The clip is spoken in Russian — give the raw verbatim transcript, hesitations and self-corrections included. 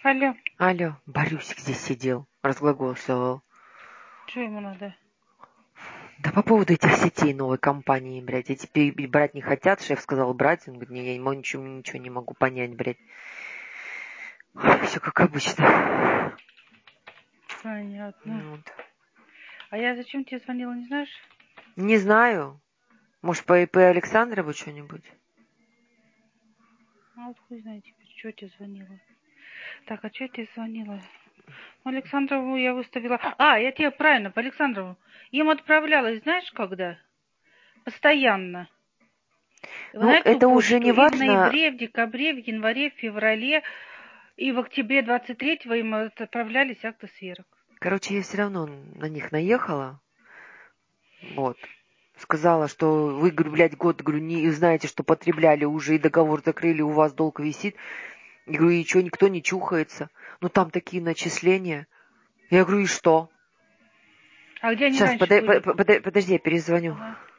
Алло. Алло, Борюсик здесь сидел, разглагольствовал. Что ему надо? Да по поводу этих сетей новой компании, блядь. Эти пи- брать не хотят, шеф сказал брать. Он говорит, не, я не могу, ничего, ничего не могу понять, блядь. Все как обычно. Понятно. Вот. А я зачем тебе звонила, не знаешь? Не знаю. Может, по ИП Александрову что-нибудь? А вот хуй знает теперь, что я тебе звонила. Так, а что я тебе звонила? Александрову я выставила... А, я тебе правильно, по Александрову. Им отправлялась, знаешь, когда? Постоянно. Ну, На эту это уже почту не и в важно. ноябре, в декабре, в январе, в феврале, и в октябре двадцать третьего им отправлялись акты сверок. Короче, я все равно на них наехала. Вот. Сказала, что вы, говорю, блядь, год, говорю, не знаете, что потребляли уже, и договор закрыли, у вас долг висит. Я говорю, и что, никто не чухается? Ну, там такие начисления. Я говорю, и что? А где они Сейчас, раньше подай, были? подай, подожди, я перезвоню. Ага.